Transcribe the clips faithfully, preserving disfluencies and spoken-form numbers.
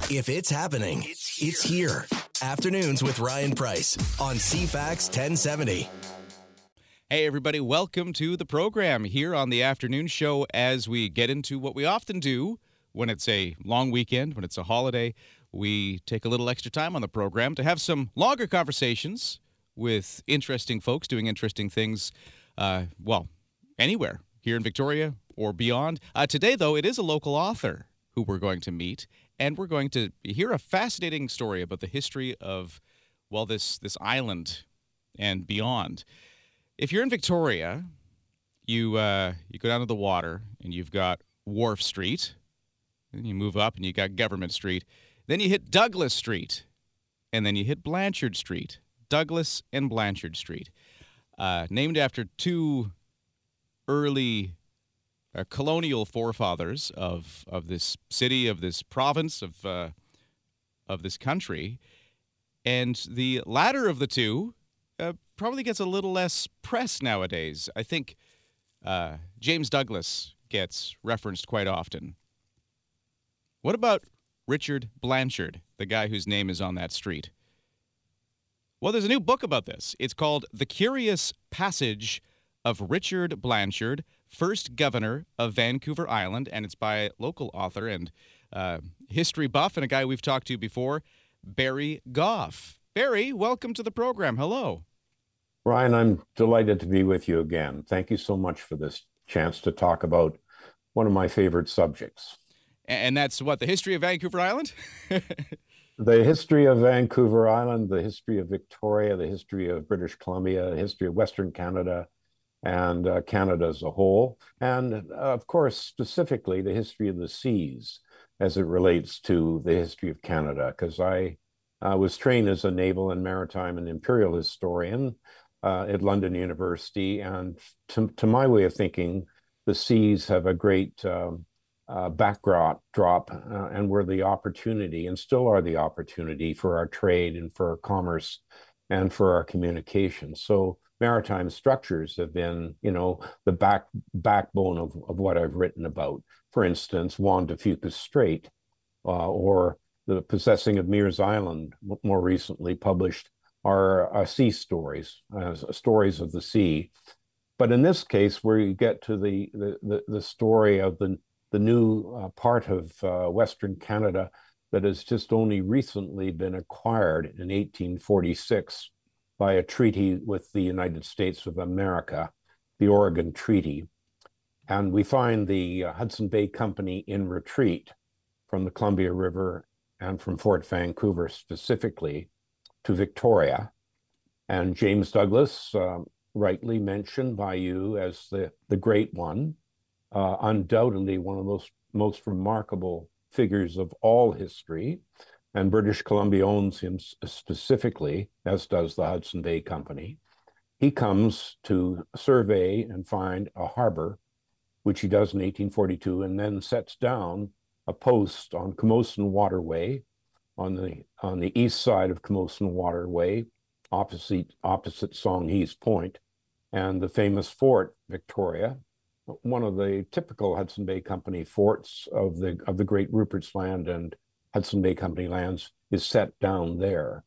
If it's happening, it's here. It's here. Afternoons with Ryan Price on C FAX ten seventy. Hey, everybody. Welcome to the program here on the afternoon show as we get into what we often do when it's a long weekend, when it's a holiday. We take a little extra time on the program to have some longer conversations with interesting folks doing interesting things, uh, well, anywhere here in Victoria or beyond. Uh, today, though, it is a local author who we're going to meet, and we're going to hear a fascinating story about the history of, well, this this island and beyond. If you're in Victoria, you uh, you go down to the water, and you've got Wharf Street. Then you move up, and you got Government Street. Then you hit Douglas Street, and then you hit Blanchard Street. Douglas and Blanchard Street, uh, named after two early uh, colonial forefathers of of this city, of this province, of uh, of this country, and the latter of the two uh, probably gets a little less press nowadays. I think uh, James Douglas gets referenced quite often. What about Richard Blanchard, the guy whose name is on that street? Well, there's a new book about this. It's called The Curious Passage of Richard Blanchard, First Governor of Vancouver Island, and it's by local author and uh, history buff and a guy we've talked to before, Barry Goff. Barry, welcome to the program. Hello. Ryan, I'm delighted to be with you again. Thank you so much for this chance to talk about one of my favorite subjects. And that's what, the history of Vancouver Island? The history of Vancouver Island, the history of Victoria, the history of British Columbia, the history of Western Canada, and uh, Canada as a whole. And uh, of course, specifically the history of the seas as it relates to the history of Canada, because I uh, was trained as a naval and maritime and imperial historian uh, at London University. And to, to my way of thinking, the seas have a great um, Uh, backdrop drop uh, and were the opportunity and still are the opportunity for our trade and for our commerce and for our communication. So maritime structures have been, you know, the back backbone of, of what I've written about. For instance, Juan de Fuca's Strait uh, or the possessing of Mears Island, more recently published, are uh, sea stories, uh, stories of the sea. But in this case, where you get to the the the, the story of the the new uh, part of uh, Western Canada that has just only recently been acquired in eighteen forty-six by a treaty with the United States of America, the Oregon Treaty. And we find the uh, Hudson Bay Company in retreat from the Columbia River and from Fort Vancouver specifically to Victoria. And James Douglas, uh, rightly mentioned by you as the, the great one, Uh, undoubtedly one of those most remarkable figures of all history, and British Columbia owns him specifically, as does the Hudson Bay Company. He comes to survey and find a harbor, which he does in eighteen forty-two, and then sets down a post on Camosun Waterway, on the on the east side of Camosun Waterway, opposite opposite Songhees Point, and the famous Fort Victoria, one of the typical Hudson Bay Company forts of the of the Great Rupert's Land and Hudson Bay Company lands, is set down there.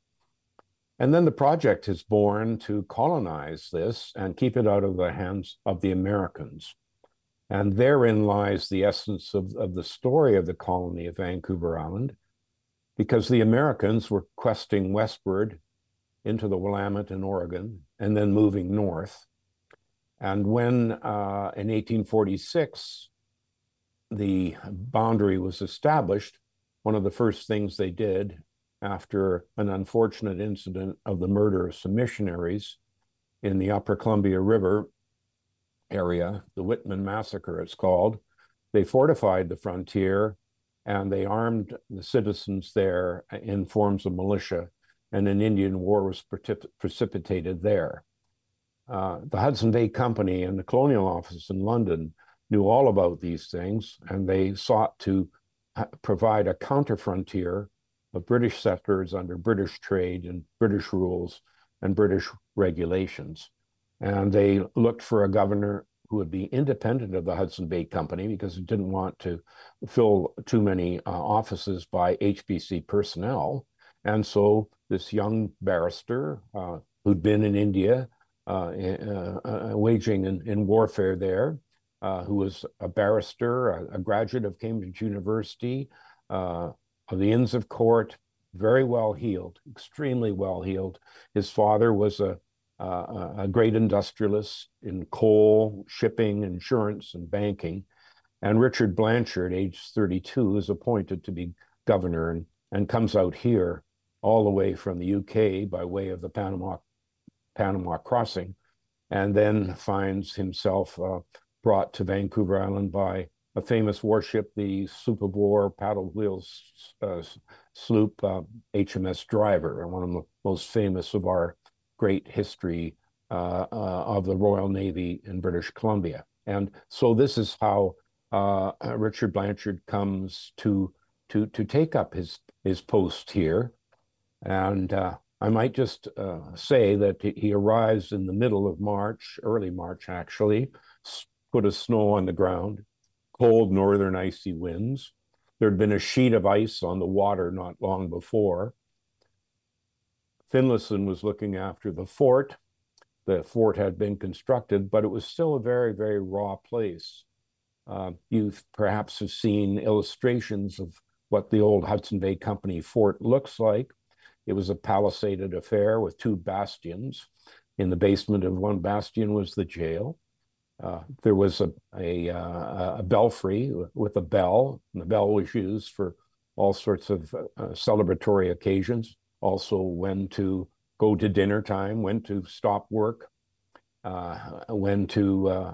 And then the project is born to colonize this and keep it out of the hands of the Americans. And therein lies the essence of, of the story of the colony of Vancouver Island, because the Americans were questing westward into the Willamette in Oregon and then moving north. And when uh, in eighteen forty-six, the boundary was established, one of the first things they did after an unfortunate incident of the murder of some missionaries in the Upper Columbia River area, the Whitman Massacre it's called, they fortified the frontier and they armed the citizens there in forms of militia, and an Indian war was precip- precipitated there. Uh, the Hudson Bay Company and the Colonial Office in London knew all about these things, and they sought to ha- provide a counter-frontier of British settlers under British trade and British rules and British regulations. And they looked for a governor who would be independent of the Hudson Bay Company because it didn't want to fill too many uh, offices by H B C personnel. And so this young barrister uh, who'd been in India uh, uh, uh, waging in, in warfare there, uh, who was a barrister, a, a graduate of Cambridge University, uh, of the Inns of Court, very well heeled, extremely well heeled. His father was a Uh, a great industrialist in coal, shipping, insurance, and banking. And Richard Blanchard, age thirty-two, is appointed to be governor and, and comes out here all the way from the U K by way of the Panama, Panama Crossing, and then finds himself uh, brought to Vancouver Island by a famous warship, the sloop of war paddle wheel uh, sloop uh, H M S Driver, one of the most famous of our great history uh, uh, of the Royal Navy in British Columbia. And so this is how uh, Richard Blanchard comes to to to take up his his post here. And uh, I might just uh, say that he arrives in the middle of March, early March actually, foot of snow on the ground, cold northern icy winds. There had been a sheet of ice on the water not long before. Finlayson was looking after the fort. The fort had been constructed, but it was still a very, very raw place. Uh, you perhaps have seen illustrations of what the old Hudson Bay Company fort looks like. It was a palisaded affair with two bastions. In the basement of one bastion was the jail. Uh, there was a, a, uh, a belfry with a bell, and the bell was used for all sorts of uh, celebratory occasions. Also when to go to dinner time, when to stop work, uh, when to uh,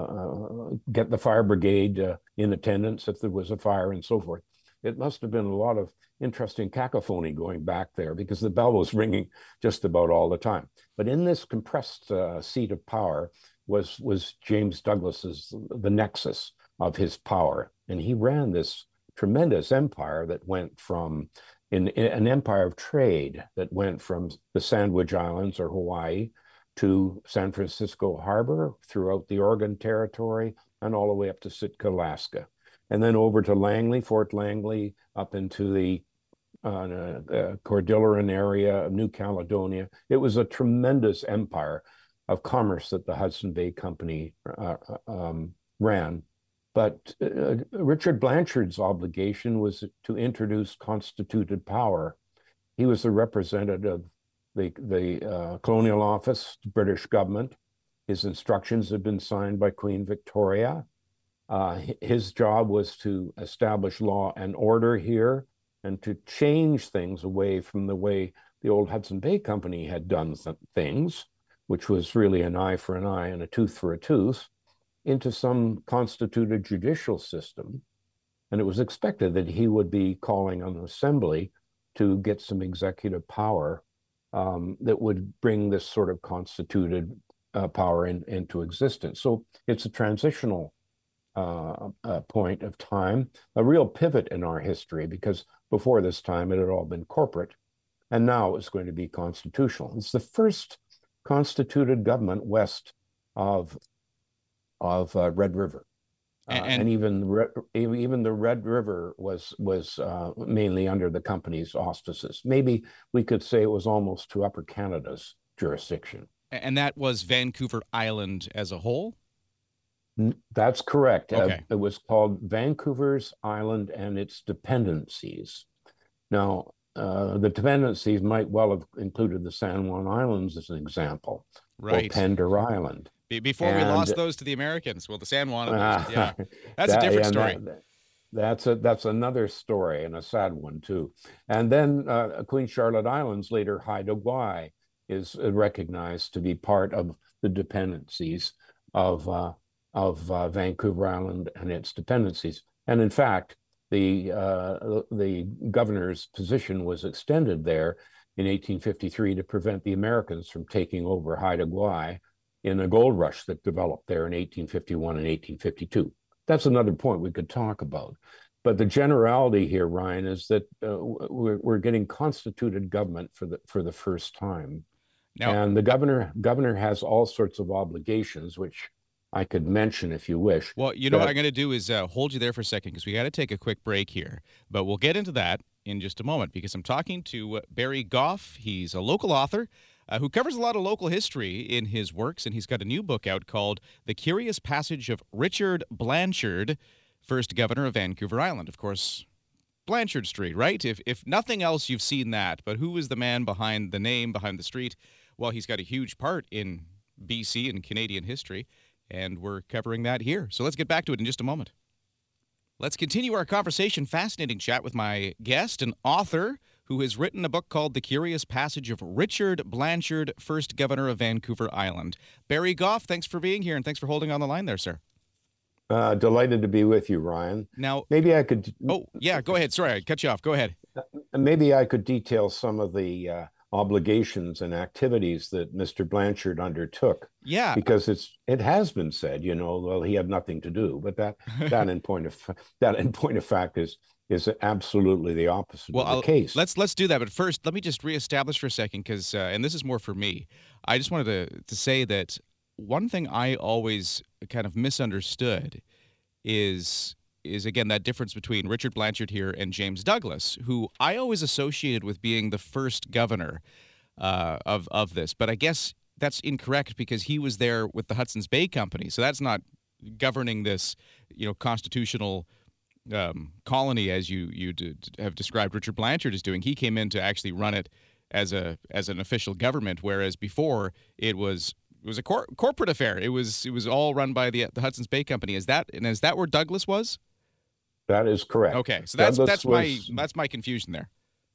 uh, get the fire brigade uh, in attendance if there was a fire and so forth. It must have been a lot of interesting cacophony going back there because the bell was ringing just about all the time. But in this compressed uh, seat of power was, was James Douglas's, the nexus of his power. And he ran this tremendous empire that went from In, in an empire of trade that went from the Sandwich Islands or Hawaii to San Francisco Harbor, throughout the Oregon Territory, and all the way up to Sitka, Alaska. And then over to Langley, Fort Langley, up into the uh, uh, Cordilleran area of New Caledonia. It was a tremendous empire of commerce that the Hudson Bay Company uh, um, ran. But uh, Richard Blanchard's obligation was to introduce constituted power. He was the representative of the, the uh, Colonial Office, the British government. His instructions had been signed by Queen Victoria. Uh, his job was to establish law and order here and to change things away from the way the old Hudson Bay Company had done things, which was really an eye for an eye and a tooth for a tooth, into some constituted judicial system. And it was expected that he would be calling on the assembly to get some executive power um, that would bring this sort of constituted uh, power in, into existence. So it's a transitional uh, uh, point of time, a real pivot in our history, because before this time it had all been corporate, and now it's going to be constitutional. It's the first constituted government west of of uh, Red River, uh, and, and even even the Red River was was uh, mainly under the company's auspices. Maybe we could say it was almost to Upper Canada's jurisdiction. And that was Vancouver Island as a whole? That's correct. Okay. Uh, it was called Vancouver's Island and its dependencies. Now, uh, the dependencies might well have included the San Juan Islands as an example, right, or Pender Island. Before and, we lost those to the Americans. Well, the San Juan, uh, yeah, that's that, a different story. That, that's a that's another story, and a sad one too. And then uh, Queen Charlotte Islands, later Haida Gwaii, is recognized to be part of the dependencies of uh, of uh, Vancouver Island and its dependencies. And in fact, the uh, the governor's position was extended there in eighteen fifty-three to prevent the Americans from taking over Haida Gwaii in a gold rush that developed there in eighteen fifty-one and eighteen fifty-two. That's another point we could talk about. But the generality here, Ryan, is that uh, we're, we're getting constituted government for the for the first time. Now, and the governor governor has all sorts of obligations, which I could mention if you wish. Well, you know what that I'm going to do is uh, hold you there for a second because we got to take a quick break here. But we'll get into that in just a moment because I'm talking to uh, Barry Goff. He's a local author uh, who covers a lot of local history in his works, and he's got a new book out called The Curious Passage of Richard Blanchard, first governor of Vancouver Island. Of course, Blanchard Street, right? If if nothing else, you've seen that. But who is the man behind the name, behind the street? Well, he's got a huge part in B C and Canadian history, and we're covering that here. So let's get back to it in just a moment. Let's continue our conversation. Fascinating chat with my guest, an author who has written a book called The Curious Passage of Richard Blanchard, first governor of Vancouver Island. Barry Goff, thanks for being here, and thanks for holding on the line there, sir. Uh, delighted to be with you, Ryan. Now, maybe I could. Oh, yeah, go ahead. Sorry, I cut you off. Go ahead. Maybe I could detail some of the uh, obligations and activities that Mister Blanchard undertook. Yeah, because it's it has been said, you know, well, he had nothing to do, but that that in point of that in point of fact is is absolutely the opposite well, of the I'll, case. Let's let's do that, but first, let me just reestablish for a second, because uh, and this is more for me. I just wanted to to say that one thing I always kind of misunderstood is is again that difference between Richard Blanchard here and James Douglas, who I always associated with being the first governor uh, of of this, but I guess that's incorrect because he was there with the Hudson's Bay Company, so that's not governing this, you know, constitutional um, colony as you you d- have described Richard Blanchard as doing. He came in to actually run it as a as an official government, whereas before it was. It was a cor- corporate affair. It was it was all run by the the Hudson's Bay Company. Is that and is that where Douglas was? That is correct. Okay, so that's Douglas that's was, my that's my confusion there.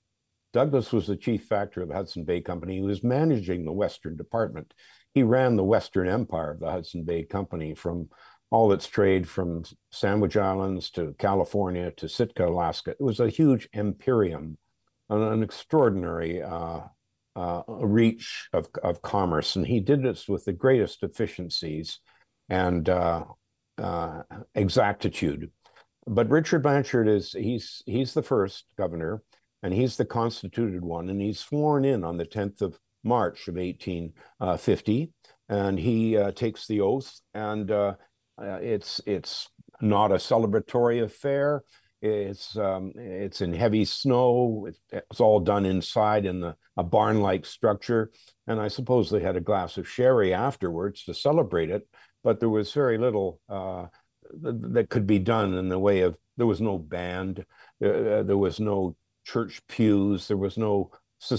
Douglas was the chief factor of the Hudson Bay Company. He was managing the Western Department. He ran the Western Empire of the Hudson Bay Company, from all its trade from Sandwich Islands to California to Sitka, Alaska. It was a huge imperium, an, an extraordinary uh, Uh, a reach of, of commerce, and he did this with the greatest efficiencies and uh, uh, exactitude. But Richard Blanchard is he's he's the first governor, and he's the constituted one, and he's sworn in on the tenth of March of eighteen fifty, and he uh, takes the oath, and uh, uh, it's it's not a celebratory affair. It's um, it's in heavy snow. It's, it's all done inside in the, a barn-like structure, and I suppose they had a glass of sherry afterwards to celebrate it. But there was very little uh, th- that could be done in the way of. There was no band. Uh, there was no church pews. There was no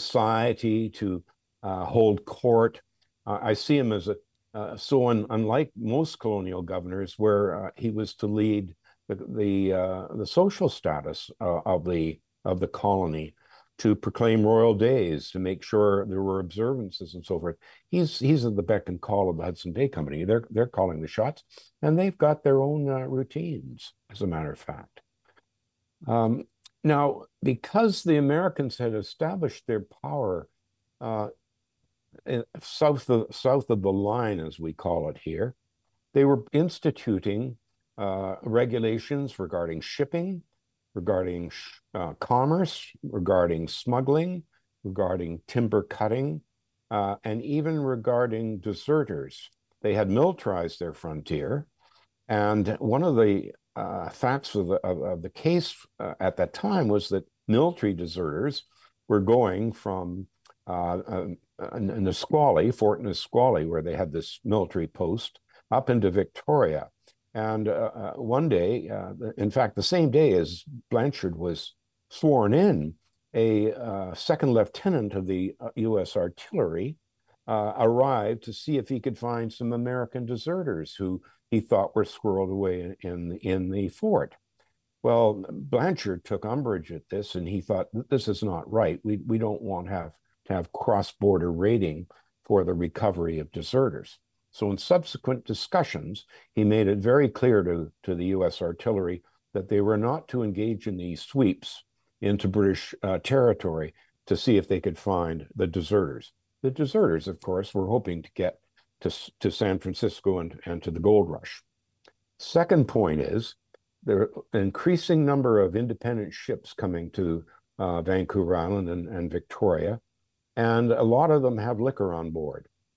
society to uh, hold court. Uh, I see him as a uh, so un- unlike most colonial governors, where uh, he was to lead the the, uh, the social status uh, of the of the colony, to proclaim royal days, to make sure there were observances and so forth. He's he's at the beck and call of the Hudson Bay Company. They're they're calling the shots, and they've got their own uh, routines, as a matter of fact. Um, now, because the Americans had established their power uh, in, south of south of the line, as we call it here, they were instituting Uh, regulations regarding shipping, regarding uh, commerce, regarding smuggling, regarding timber cutting, uh, and even regarding deserters. They had militarized their frontier, and one of the uh, facts of the, of, of the case uh, at that time was that military deserters were going from uh, uh, Nisqually, Fort Nisqually, where they had this military post, up into Victoria. And uh, uh, one day, uh, in fact, the same day as Blanchard was sworn in, a uh, second lieutenant of the U S Artillery uh, arrived to see if he could find some American deserters who he thought were squirreled away in, in, in the fort. Well, Blanchard took umbrage at this, and he thought, this is not right. We, we don't want to have, to have cross-border raiding for the recovery of deserters. So in subsequent discussions, he made it very clear to, to the U S Artillery that they were not to engage in these sweeps into British uh, territory to see if they could find the deserters. The deserters, of course, were hoping to get to, to San Francisco and, and to the gold rush. Second point is, there are an increasing number of independent ships coming to uh, Vancouver Island and, and Victoria, and a lot of them have liquor on board.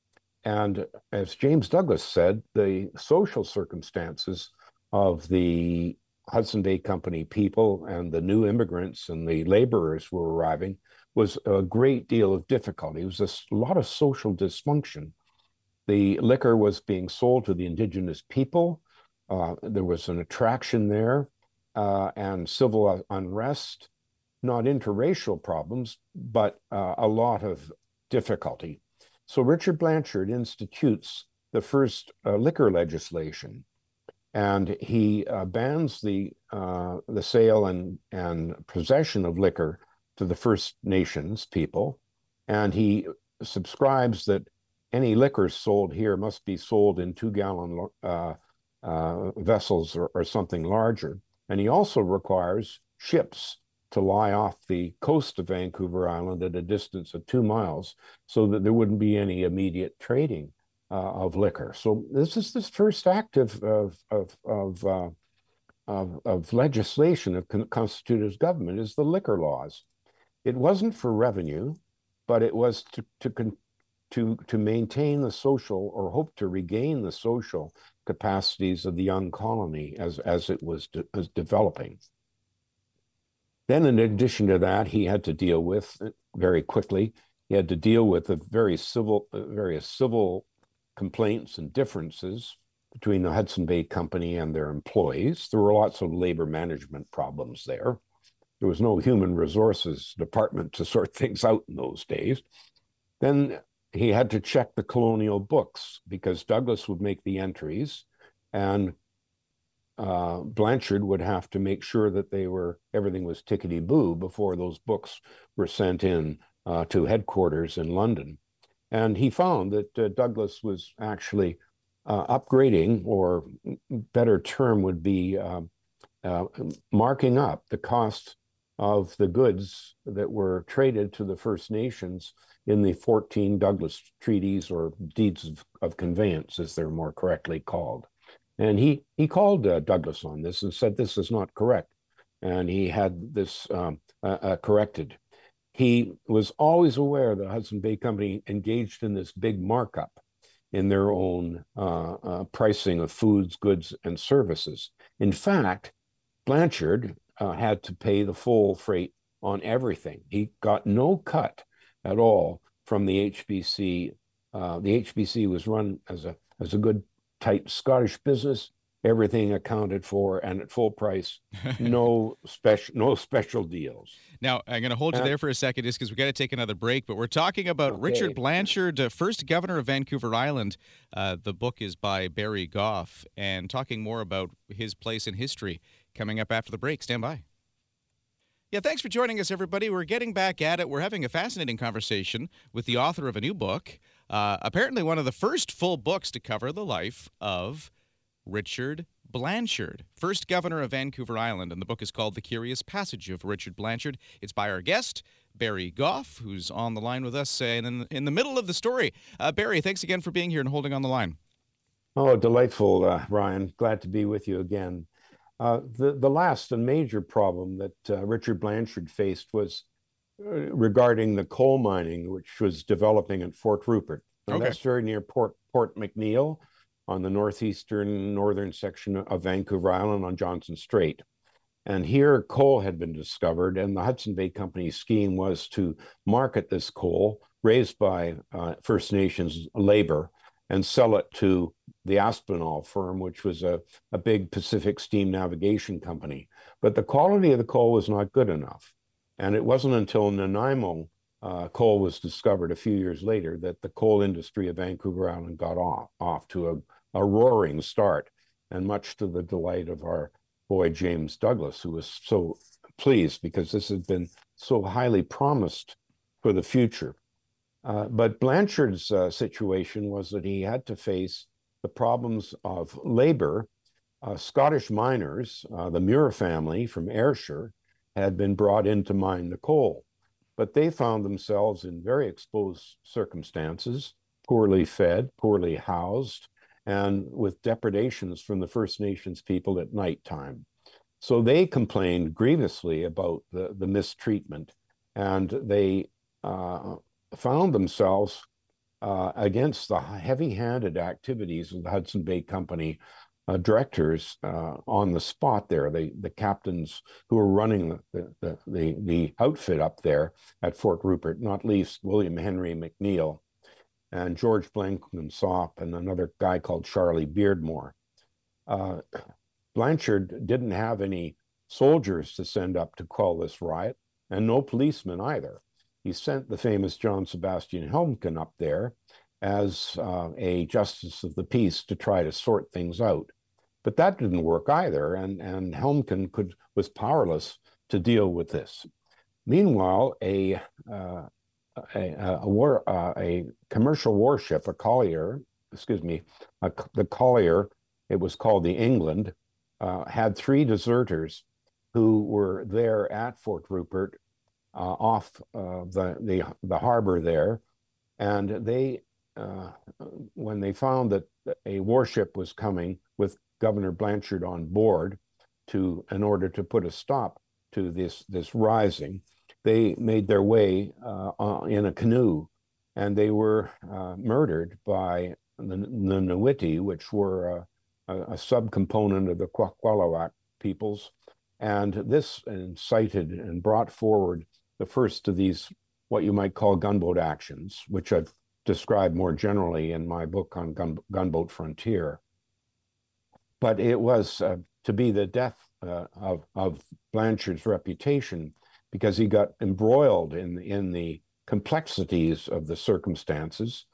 And as James Douglas said, the social circumstances of the Hudson Bay Company people and the new immigrants and the laborers who were arriving was a great deal of difficulty. It was a lot of social dysfunction. The liquor was being sold to the indigenous people. Uh, there was an attraction there uh, and civil unrest, not interracial problems, but uh, a lot of difficulty. So Richard Blanchard institutes the first uh, liquor legislation, and he uh, bans the uh, the sale and, and possession of liquor to the First Nations people, and he subscribes that any liquor sold here must be sold in two-gallon uh, uh, vessels or, or something larger. And he also requires ships to lie off the coast of Vancouver Island at a distance of two miles so that there wouldn't be any immediate trading uh, of liquor. So this is the first act of, of, of, of, uh, of, of legislation of constituted government is the liquor laws. It wasn't for revenue, but it was to, to, to, to maintain the social or hope to regain the social capacities of the young colony as, as it was, de was developing. Then in addition to that, he had to deal with, very quickly, he had to deal with the very civil, uh, various civil complaints and differences between the Hudson Bay Company and their employees. There were lots of labor management problems there. There was no human resources department to sort things out in those days. Then he had to check the colonial books because Douglas would make the entries and uh, Blanchard would have to make sure that they were, everything was tickety-boo before those books were sent in uh, to headquarters in London. And he found that uh, Douglas was actually uh, upgrading, or better term would be uh, uh, marking up the cost of the goods that were traded to the First Nations in the fourteen Douglas treaties, or deeds of, of conveyance, as they're more correctly called. And he, he called uh, Douglas on this and said, this is not correct. And he had this um, uh, uh, corrected. He was always aware that Hudson Bay Company engaged in this big markup in their own uh, uh, pricing of foods, goods, and services. In fact, Blanchard uh, had to pay the full freight on everything. He got no cut at all from the H B C. Uh, the H B C was run as a, as a good, tight Scottish business, everything accounted for and at full price, no special no special deals. Now, I'm going to hold you uh, there for a second just because we've got to take another break, but we're talking about okay. Richard Blanchard, uh, first governor of Vancouver Island. Uh, the book is by Barry Goff, and talking more about his place in history coming up after the break. Stand by. Yeah, thanks for joining us, everybody. We're getting back at it. We're having a fascinating conversation with the author of a new book, uh, apparently one of the first full books to cover the life of Richard Blanchard, first governor of Vancouver Island, and the book is called The Curious Passage of Richard Blanchard. It's by our guest, Barry Goff, who's on the line with us and in, in the middle of the story. Uh, Barry, thanks again for being here and holding on the line. Oh, delightful, uh, Ryan. Glad to be with you again. Uh, the, the last and major problem that uh, Richard Blanchard faced was uh, regarding the coal mining, which was developing at Fort Rupert. Now, okay. That's very near Port, Port McNeill on the northeastern, northern section of Vancouver Island on Johnson Strait. And here coal had been discovered, and the Hudson Bay Company's scheme was to market this coal raised by uh, First Nations labor and sell it to the Aspinall firm, which was a, a big Pacific steam navigation company. But the quality of the coal was not good enough. And it wasn't until Nanaimo uh, coal was discovered a few years later that the coal industry of Vancouver Island got off, off to a, a roaring start, and much to the delight of our boy James Douglas, who was so pleased because this had been so highly promised for the future. Uh, but Blanchard's uh, situation was that he had to face the problems of labor. Uh, Scottish miners, uh, the Muir family from Ayrshire, had been brought in to mine the coal, but they found themselves in very exposed circumstances, poorly fed, poorly housed, and with depredations from the First Nations people at nighttime. So they complained grievously about the, the mistreatment, and they uh, found themselves uh, against the heavy-handed activities of the Hudson Bay Company uh, directors uh, on the spot there, the, the captains who were running the, the, the, the outfit up there at Fort Rupert, not least William Henry McNeill and George Blenkinsop and another guy called Charlie Beardmore. Uh, Blanchard didn't have any soldiers to send up to quell this riot, and no policemen either. He sent the famous John Sebastian Helmken up there as uh, a justice of the peace to try to sort things out. But that didn't work either, and, and Helmken could, was powerless to deal with this. Meanwhile, a, uh, a, a, war, uh, a commercial warship, a collier, excuse me, a, the collier, it was called the England, uh, had three deserters who were there at Fort Rupert uh, off uh, the, the, the harbor there. And they, uh, when they found that a warship was coming with Governor Blanchard on board to, in order to put a stop to this, this rising, they made their way uh, uh, in a canoe, and they were uh, murdered by the, the Newiti, which were uh, a, a subcomponent of the Kwakwalaak peoples. And this incited and brought forward the first of these, what you might call gunboat actions, which I've described more generally in my book on gun, Gunboat Frontier. But it was uh, to be the death uh, of, of Blanchard's reputation, because he got embroiled in, in the complexities of the circumstances.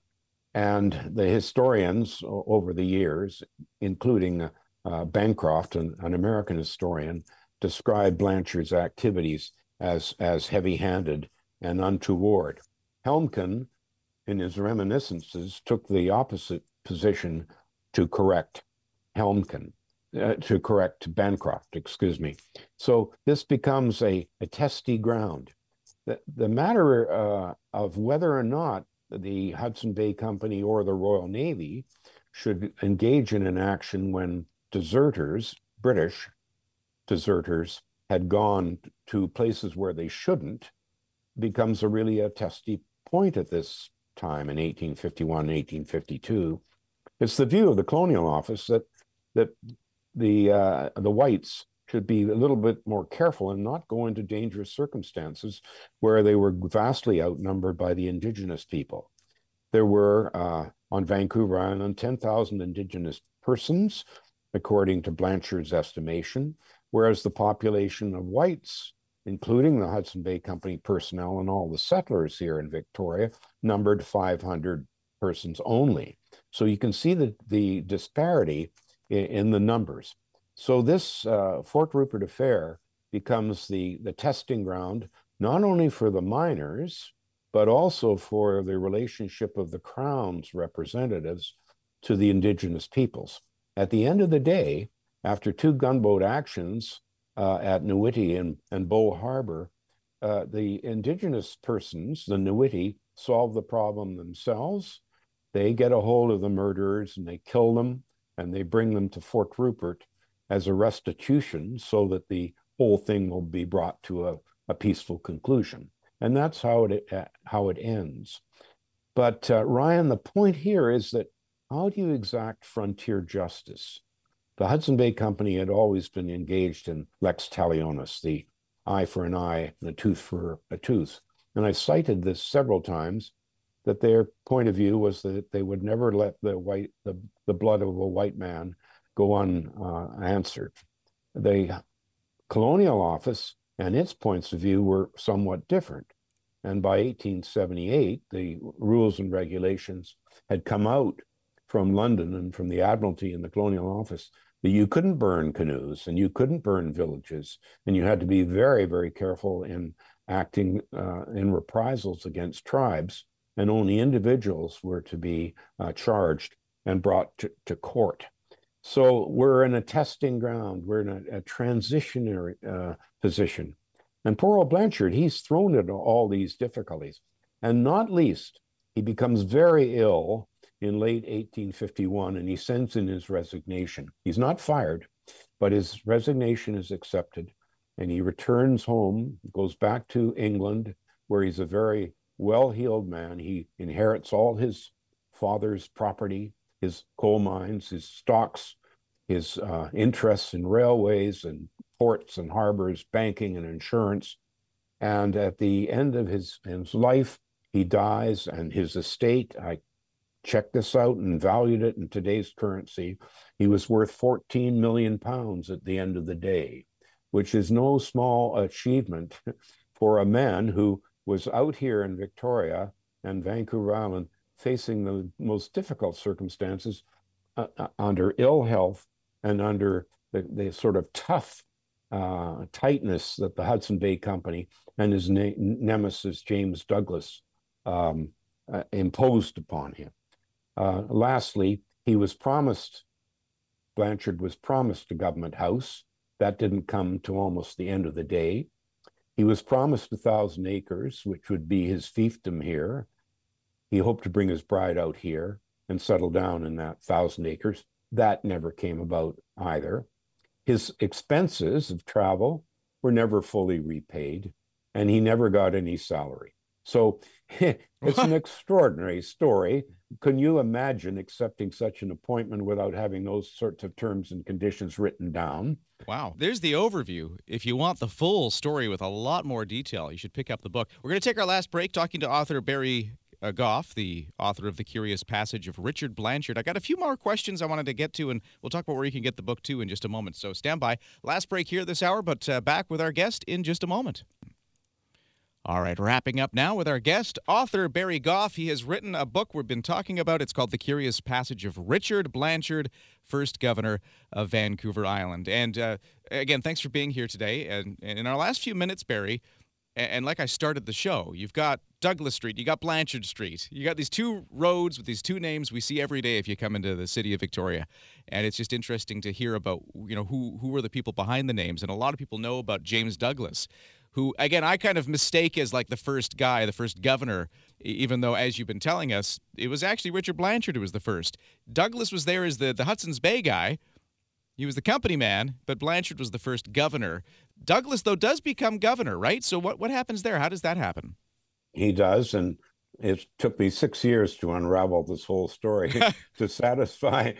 And the historians over the years, including uh, Bancroft, an, an American historian, described Blanchard's activities as, as heavy-handed and untoward. Helmken, in his reminiscences, took the opposite position to correct Helmken, uh, to correct Bancroft, excuse me. So this becomes a, a testy ground. The, the matter uh, of whether or not the Hudson Bay Company or the Royal Navy should engage in an action when deserters, British deserters, had gone to places where they shouldn't, becomes a really a testy point at this time in eighteen fifty-one, eighteen fifty-two. It's the view of the Colonial Office that that the uh, the whites should be a little bit more careful and not go into dangerous circumstances where they were vastly outnumbered by the indigenous people. There were uh, on Vancouver Island ten thousand indigenous persons, according to Blanchard's estimation, whereas the population of whites, including the Hudson Bay Company personnel and all the settlers here in Victoria, numbered five hundred persons only. So you can see the, the disparity in, in the numbers. So this uh, Fort Rupert affair becomes the, the testing ground, not only for the miners, but also for the relationship of the Crown's representatives to the indigenous peoples. At the end of the day, after two gunboat actions uh, at Newiti and, and Bow Harbor, uh, the indigenous persons, the Newiti, solve the problem themselves. They get a hold of the murderers and they kill them, and they bring them to Fort Rupert as a restitution so that the whole thing will be brought to a, a peaceful conclusion. And that's how it, uh, how it ends. But uh, Ryan, the point here is that how do you exact frontier justice? The Hudson Bay Company had always been engaged in lex talionis, the eye for an eye and a tooth for a tooth. And I cited this several times, that their point of view was that they would never let the white, the, the blood of a white man go unanswered. Uh, the Colonial Office and its points of view were somewhat different. And by eighteen seventy-eight, the rules and regulations had come out from London and from the Admiralty and the Colonial Office that you couldn't burn canoes and you couldn't burn villages, and you had to be very, very careful in acting uh, in reprisals against tribes, and only individuals were to be uh, charged and brought to, to court. So we're in a testing ground, we're in a, a transitionary uh, position. And poor old Blanchard, he's thrown into all these difficulties. And not least, he becomes very ill in late eighteen fifty-one, and he sends in his resignation. He's not fired, but his resignation is accepted, and he returns home, goes back to England, where he's a very well-heeled man. He inherits all his father's property, his coal mines, his stocks, his uh, interests in railways and ports and harbors, banking and insurance. And at the end of his, his life, he dies, and his estate, I checked this out and valued it in today's currency, he was worth fourteen million pounds at the end of the day, which is no small achievement for a man who was out here in Victoria and Vancouver Island facing the most difficult circumstances uh, under ill health and under the, the sort of tough uh, tightness that the Hudson Bay Company and his ne nemesis, James Douglas, um, uh, imposed upon him. Uh, lastly, he was promised, Blanchard was promised a government house. That didn't come to almost the end of the day. He was promised a thousand acres, which would be his fiefdom here. He hoped to bring his bride out here and settle down in that thousand acres. That never came about either. His expenses of travel were never fully repaid, and he never got any salary. So it's an extraordinary story. Can you imagine accepting such an appointment without having those sorts of terms and conditions written down? Wow. There's the overview. If you want the full story with a lot more detail, you should pick up the book. We're going to take our last break talking to author Barry uh, Goff, the author of The Curious Passage of Richard Blanchard. I got a few more questions I wanted to get to, and we'll talk about where you can get the book too in just a moment. So stand by. Last break here this hour, but uh, back with our guest in just a moment. All right, wrapping up now with our guest, author Barry Goff. He has written a book we've been talking about. It's called The Curious Passage of Richard Blanchard, first governor of Vancouver Island. And uh, again, thanks for being here today. And, and in our last few minutes, Barry, and, and like I started the show, you've got Douglas Street, you got Blanchard Street. You got these two roads with these two names we see every day if you come into the city of Victoria. And it's just interesting to hear about, you know, who, who are the people behind the names. And a lot of people know about James Douglas, who, again, I kind of mistake as like the first guy, the first governor, even though, as you've been telling us, it was actually Richard Blanchard who was the first. Douglas was there as the, the Hudson's Bay guy. He was the company man, but Blanchard was the first governor. Douglas, though, does become governor, right? So what, what happens there? How does that happen? He does, and it took me six years to unravel this whole story to satisfy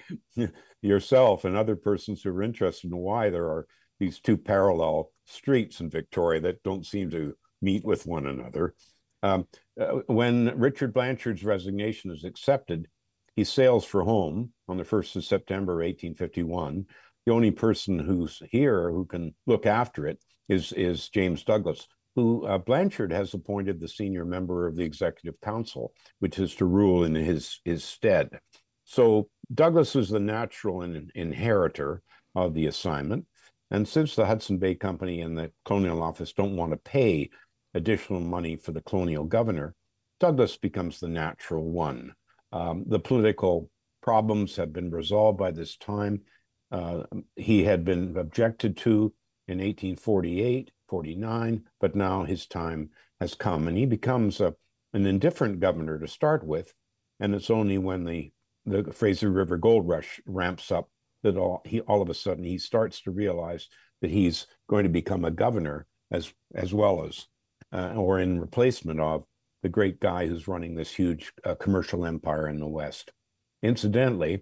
yourself and other persons who are interested in why there are these two parallel streets in Victoria that don't seem to meet with one another. Um, uh, when Richard Blanchard's resignation is accepted, he sails for home on the first of September, eighteen fifty-one. The only person who's here who can look after it is, is James Douglas, who uh, Blanchard has appointed the senior member of the Executive Council, which is to rule in his, his stead. So Douglas is the natural in, inheritor of the assignment. And since the Hudson Bay Company and the Colonial Office don't want to pay additional money for the colonial governor, Douglas becomes the natural one. Um, the political problems have been resolved by this time. Uh, he had been objected to in eighteen forty-eight, forty-nine, but now his time has come, and he becomes a, an indifferent governor to start with. And it's only when the, the Fraser River Gold Rush ramps up that all he all of a sudden he starts to realize that he's going to become a governor as as well as uh, or in replacement of the great guy who's running this huge uh, commercial empire in the West. Incidentally,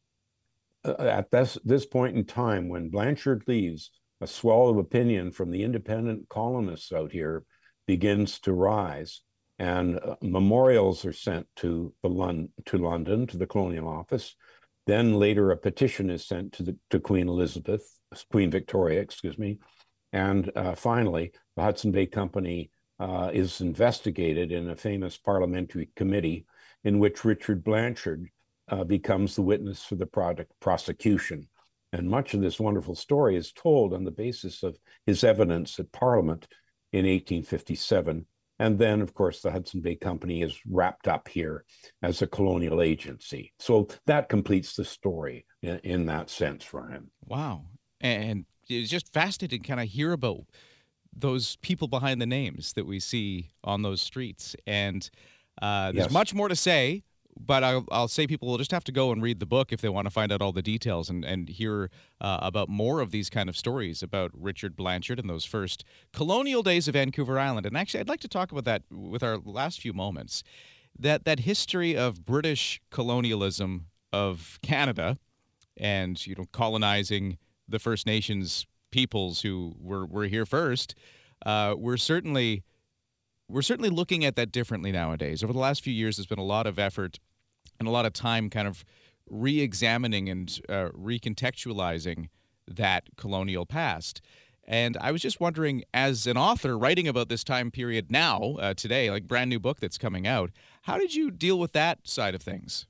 uh, at this this point in time, when Blanchard leaves, a swell of opinion from the independent colonists out here begins to rise, and uh, memorials are sent to the Lon to London to the Colonial Office. Then later a petition is sent to, the, to Queen Elizabeth, Queen Victoria, excuse me. And uh, finally, the Hudson Bay Company uh, is investigated in a famous parliamentary committee in which Richard Blanchard uh, becomes the witness for the product prosecution. And much of this wonderful story is told on the basis of his evidence at Parliament in eighteen fifty-seven. And then, of course, the Hudson Bay Company is wrapped up here as a colonial agency. So that completes the story in, in that sense, Ryan. Wow. And it's just fascinating to kind of hear about those people behind the names that we see on those streets. And uh, there's Yes. much more to say, but I'll, I'll say people will just have to go and read the book if they want to find out all the details and, and hear uh, about more of these kind of stories about Richard Blanchard and those first colonial days of Vancouver Island. And actually, I'd like to talk about that with our last few moments. that that history of British colonialism of Canada and, you know, colonizing the First Nations peoples who were, were here first, uh, we're certainly we're certainly looking at that differently nowadays. Over the last few years, there's been a lot of effort and a lot of time kind of re-examining and uh, recontextualizing that colonial past. And I was just wondering, as an author writing about this time period now, uh, today, like brand new book that's coming out, how did you deal with that side of things?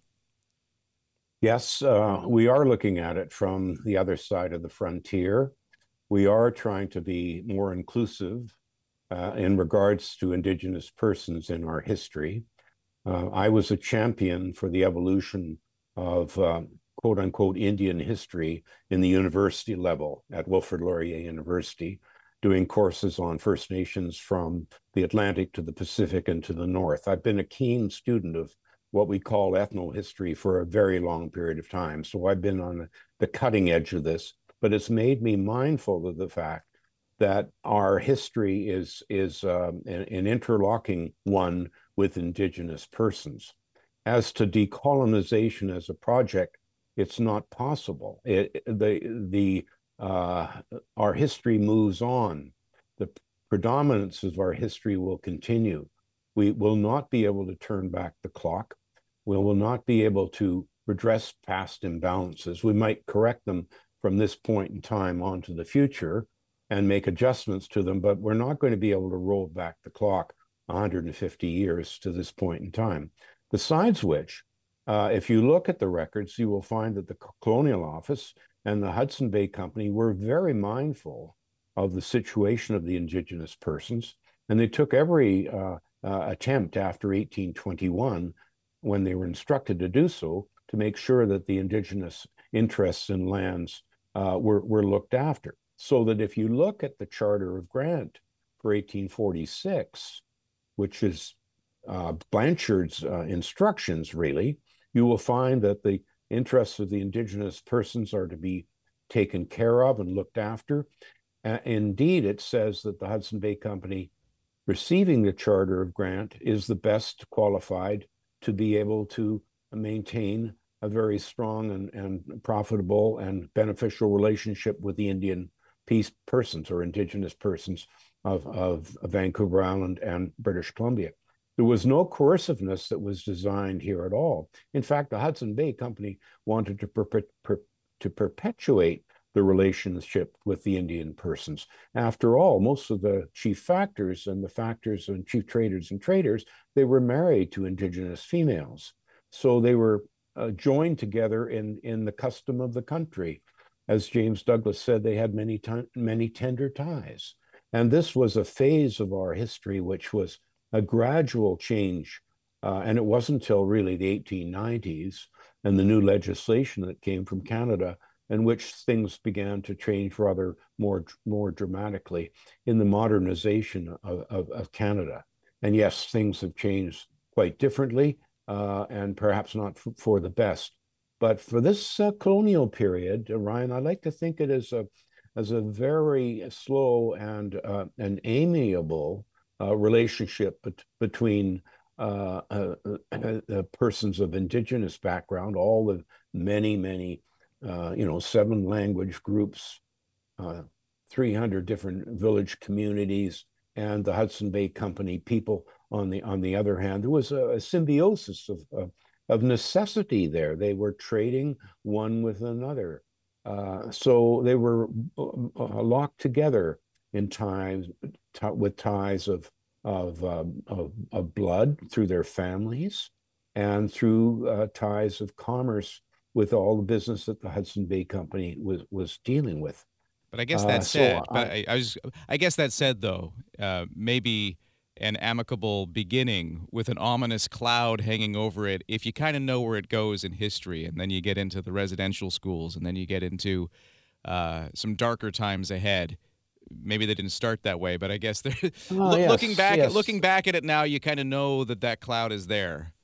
Yes, uh, we are looking at it from the other side of the frontier. We are trying to be more inclusive uh, in regards to Indigenous persons in our history. Uh, I was a champion for the evolution of uh, quote unquote Indian history in the university level at Wilfrid Laurier University, doing courses on First Nations from the Atlantic to the Pacific and to the North. I've been a keen student of what we call ethnohistory for a very long period of time. So I've been on the cutting edge of this, but it's made me mindful of the fact that our history is, is um, an, an interlocking one with Indigenous persons. As to decolonization as a project, it's not possible. It, the, the, uh, our history moves on. The predominance of our history will continue. We will not be able to turn back the clock. We will not be able to redress past imbalances. We might correct them from this point in time on to the future and make adjustments to them, but we're not going to be able to roll back the clock one hundred fifty years to this point in time. Besides which, uh, if you look at the records, you will find that the Colonial Office and the Hudson Bay Company were very mindful of the situation of the Indigenous persons, and they took every uh, uh, attempt after eighteen twenty-one, when they were instructed to do so, to make sure that the Indigenous interests in lands uh, were, were looked after. So that if you look at the Charter of Grant for eighteen forty-six, which is uh, Blanchard's uh, instructions, really, you will find that the interests of the Indigenous persons are to be taken care of and looked after. Uh, indeed, it says that the Hudson Bay Company receiving the Charter of Grant is the best qualified to be able to maintain a very strong and, and profitable and beneficial relationship with the Indian peace persons or Indigenous persons of, of, of Vancouver Island and British Columbia. There was no coerciveness that was designed here at all. In fact, the Hudson Bay Company wanted to, perpet per to perpetuate the relationship with the Indian persons. After all, most of the chief factors and the factors and chief traders and traders, they were married to Indigenous females. So they were uh, joined together in, in the custom of the country. As James Douglas said, they had many, many tender ties. And this was a phase of our history which was a gradual change. Uh, and it wasn't until really the eighteen nineties and the new legislation that came from Canada in which things began to change rather more, more dramatically in the modernization of, of, of Canada. And yes, things have changed quite differently uh, and perhaps not for the best. But for this uh, colonial period, uh, Ryan, I like to think it as a, as a very slow and, uh, an amiable uh, relationship bet between uh, uh, uh, persons of Indigenous background, all the many, many Uh, you know, seven language groups, uh, three hundred different village communities, and the Hudson Bay Company people on the on the other hand. There was a, a symbiosis of, of, of necessity there. They were trading one with another. Uh, so they were uh, locked together in ties with ties of, of, um, of, of blood through their families and through uh, ties of commerce with all the business that the Hudson Bay Company was was dealing with. But I guess that uh, said, so but I, I, I was, I guess that said though, uh, maybe an amicable beginning with an ominous cloud hanging over it. If you kind of know where it goes in history, and then you get into the residential schools, and then you get into uh, some darker times ahead. Maybe they didn't start that way, but I guess they're oh, yes, looking back yes. at looking back at it now. You kind of know that that cloud is there.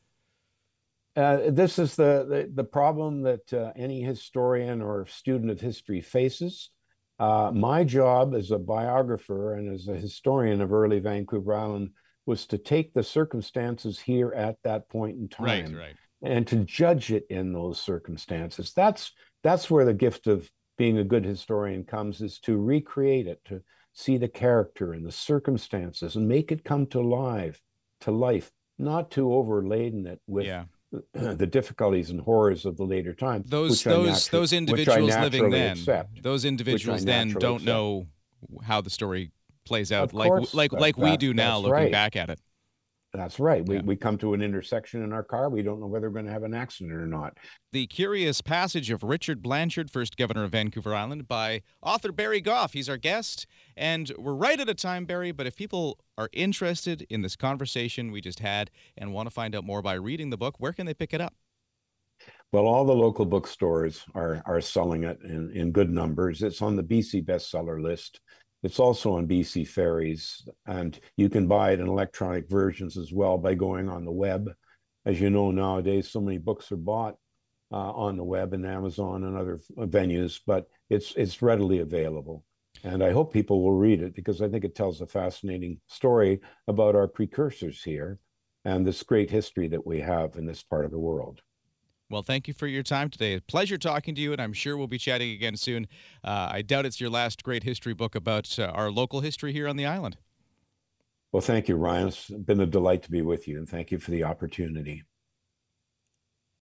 Uh, this is the, the, the problem that uh, any historian or student of history faces. Uh, my job as a biographer and as a historian of early Vancouver Island was to take the circumstances here at that point in Right, time right. and to judge it in those circumstances. That's that's where the gift of being a good historian comes, is to recreate it, to see the character and the circumstances and make it come to life, to life, not to overladen it with Yeah. the difficulties and horrors of the later times. Those which I those natu- those which I individuals living naturally then, accept. those individuals then naturally don't accept. know how the story plays out, Of like course, like that- like we that- do now, that's looking right. back at it. That's right. We Yeah. we come to an intersection in our car. We don't know whether we're going to have an accident or not. The Curious Passage of Richard Blanchard, first governor of Vancouver Island, by author Barry Goff. He's our guest, and we're right at a time, Barry, but if people are interested in this conversation we just had and want to find out more by reading the book, where can they pick it up? Well, all the local bookstores are are selling it in, in good numbers. It's on the B C bestseller list. It's also on B C Ferries, and you can buy it in electronic versions as well by going on the web. As you know, nowadays, so many books are bought uh, on the web and Amazon and other venues, but it's it's readily available. And I hope people will read it, because I think it tells a fascinating story about our precursors here and this great history that we have in this part of the world. Well, thank you for your time today. A pleasure talking to you, and I'm sure we'll be chatting again soon. Uh, I doubt it's your last great history book about uh, our local history here on the island. Well, thank you, Ryan. It's been a delight to be with you, and thank you for the opportunity.